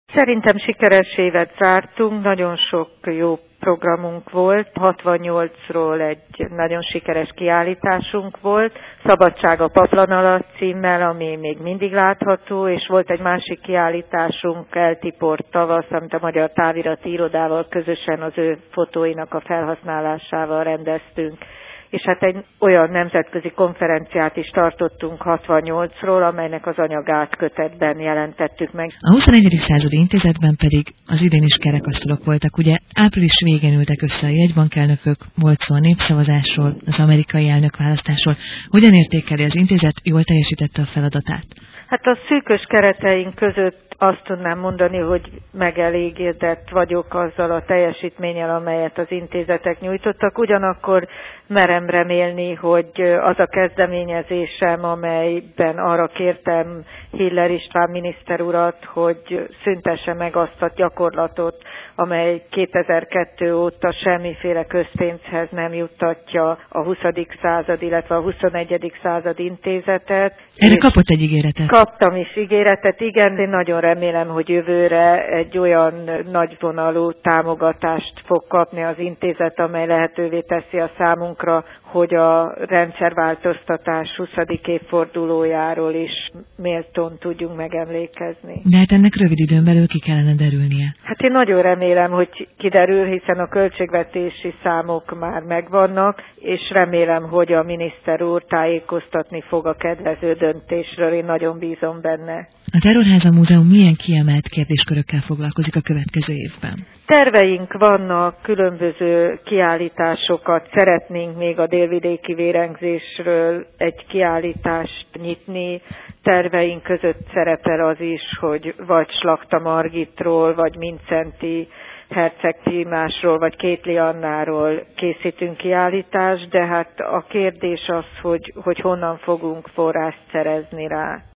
Szerintem sikeres évet zártunk, nagyon sok jó programunk volt. 68-ról egy nagyon sikeres kiállításunk volt, Szabadság a paplan alatt címmel, ami még mindig látható, és volt egy másik kiállításunk, Eltiport tavasz, amit a Magyar Távirati Irodával közösen az ő fotóinak a felhasználásával rendeztünk. És hát egy olyan nemzetközi konferenciát is tartottunk 68-ról, amelynek az anyagát kötetben jelentettük meg. A 21. századi intézetben pedig az idén is kerekasztalok voltak, ugye április végén ültek össze a jegybankelnökök, volt szó a népszavazásról, az amerikai elnökválasztásról. Hogyan értékeli az intézet, jól teljesítette a feladatát? Hát a szűkös kereteink között azt tudnám mondani, hogy megelégedett vagyok azzal a teljesítménnyel, amelyet az intézetek nyújtottak. Ugyanakkor merem remélni, hogy az a kezdeményezésem, amelyben arra kértem Hiller István miniszter urat, hogy szüntesse meg azt a gyakorlatot, amely 2002 óta semmiféle közpénzhez nem juttatja a 20. század, illetve a 21. század intézetet. Erre kapott egy ígéretet? Kaptam is ígéretet, igen, de nagyon remélem, hogy jövőre egy olyan nagyvonalú támogatást fog kapni az intézet, amely lehetővé teszi a számunkra, hogy a rendszerváltoztatás 20. évfordulójáról is méltón tudjunk megemlékezni. De hát ennek rövid időn belül ki kellene derülnie. Hát én nagyon remélem, hogy kiderül, hiszen a költségvetési számok már megvannak, és remélem, hogy a miniszter úr tájékoztatni fog a kedvező döntésről, én nagyon bízom benne. A Terrorháza Múzeum milyen kiemelt kérdéskörökkel foglalkozik a következő évben? Terveink vannak, különböző kiállításokat szeretnénk még a délvidéki vérengzésről egy kiállítást nyitni. Terveink között szerepel az is, hogy vagy Slakta Margitról, vagy Mindszenty herceg Tímásról, vagy Kétli Annáról készítünk kiállítást, de hát a kérdés az, hogy honnan fogunk forrást szerezni rá.